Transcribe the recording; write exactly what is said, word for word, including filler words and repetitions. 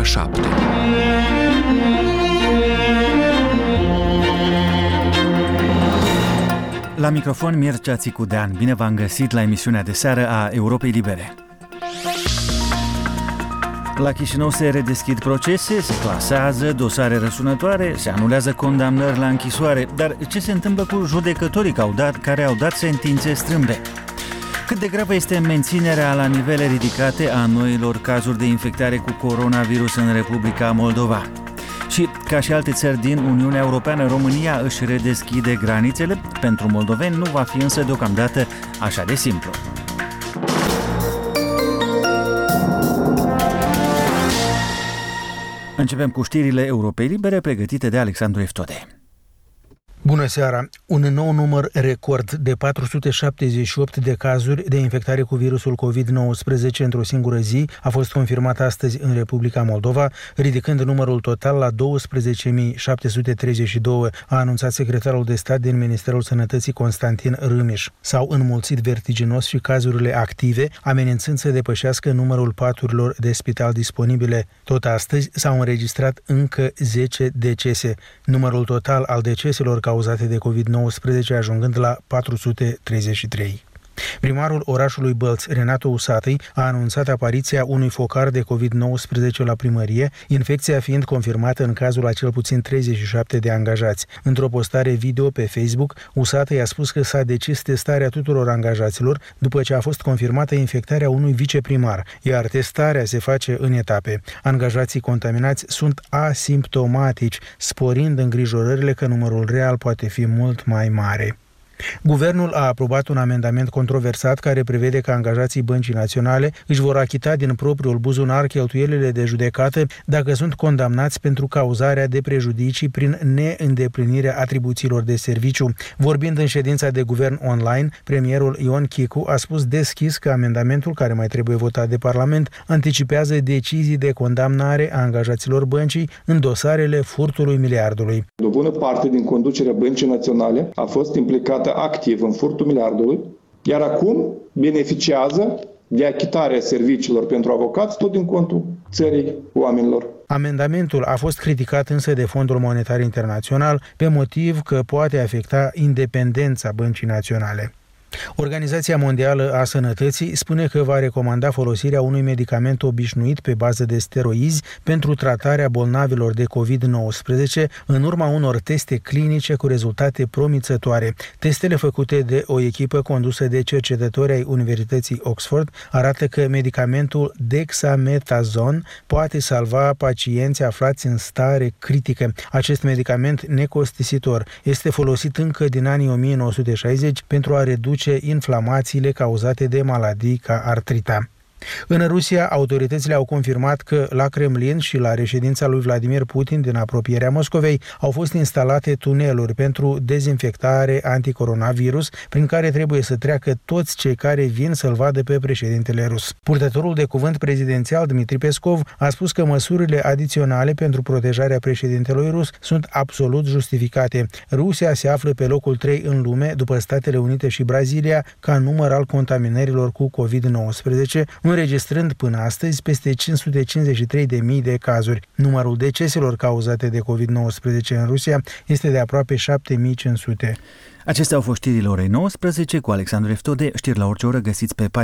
șapte. La microfon Mircea Țicudean. Bine v-am găsit la emisiunea de seară a Europei Libere. La Chișinău se redeschid procese, se clasează dosare răsunătoare, se anulează condamnări la închisoare. Dar ce se întâmplă cu judecătorii care au dat, care au dat sentințe strâmbe? Cât de gravă este menținerea la nivele ridicate a noilor cazuri de infectare cu coronavirus în Republica Moldova? Și, ca și alte țări din Uniunea Europeană, România își redeschide granițele. Pentru moldoveni nu va fi însă deocamdată așa de simplu. Începem cu știrile Europei Libere pregătite de Alexandru Eftode. Bună seara! Un nou număr record de patru sute șaptezeci și opt de cazuri de infectare cu virusul covid nouăsprezece într-o singură zi a fost confirmat astăzi în Republica Moldova, ridicând numărul total la douăsprezece mii șapte sute treizeci și doi, a anunțat secretarul de stat din Ministerul Sănătății Constantin Râmiș. S-au înmulțit vertiginos și cazurile active, amenințând să depășească numărul paturilor de spital disponibile. Tot astăzi s-au înregistrat încă zece decese. Numărul total al deceselor cauzate de covid nouăsprezece ajungând la patru sute treizeci și trei. Primarul orașului Bălț, Renato Usatăi, a anunțat apariția unui focar de covid nouăsprezece la primărie, infecția fiind confirmată în cazul a cel puțin treizeci și șapte de angajați. Într-o postare video pe Facebook, Usatăi a spus că s-a decis testarea tuturor angajaților după ce a fost confirmată infectarea unui viceprimar, iar testarea se face în etape. Angajații contaminați sunt asimptomatici, sporind îngrijorările că numărul real poate fi mult mai mare. Guvernul a aprobat un amendament controversat care prevede că angajații Băncii Naționale își vor achita din propriul buzunar cheltuielile de judecată dacă sunt condamnați pentru cauzarea de prejudicii prin neîndeplinirea atribuțiilor de serviciu. Vorbind în ședința de guvern online, premierul Ion Chicu a spus deschis că amendamentul, care mai trebuie votat de Parlament, anticipează decizii de condamnare a angajaților băncii în dosarele furtului miliardului. O bună parte din conducerea Băncii Naționale a fost implicată activ în furtul miliardului, iar acum beneficiază de achitarea serviciilor pentru avocați tot din contul țării oamenilor. Amendamentul a fost criticat însă de Fondul Monetar Internațional pe motiv că poate afecta independența Băncii Naționale. Organizația Mondială a Sănătății spune că va recomanda folosirea unui medicament obișnuit pe bază de steroizi pentru tratarea bolnavilor de covid nouăsprezece în urma unor teste clinice cu rezultate promițătoare. Testele făcute de o echipă condusă de cercetători ai Universității Oxford arată că medicamentul dexametazon poate salva pacienți aflați în stare critică. Acest medicament necostisitor este folosit încă din anii o mie nouă sute șaizeci pentru a reduce inflamațiile cauzate de maladii ca artrita. În Rusia, autoritățile au confirmat că la Kremlin și la reședința lui Vladimir Putin din apropierea Moscovei au fost instalate tuneluri pentru dezinfectare anticoronavirus, prin care trebuie să treacă toți cei care vin să-l vadă pe președintele rus. Purtătorul de cuvânt prezidențial Dmitri Peskov a spus că măsurile adiționale pentru protejarea președintelui rus sunt absolut justificate. Rusia se află pe locul trei în lume, după Statele Unite și Brazilia, ca număr al contaminărilor cu covid nouăsprezece, înregistrând până astăzi peste cinci sute cincizeci și trei de mii de cazuri. Numărul deceselor cauzate de covid nouăsprezece în Rusia este de aproape șapte mii cinci sute. Acestea au fost știrile orei nouăsprezece cu Alexandru Eftode. Știri la orice oră găsiți pe pagina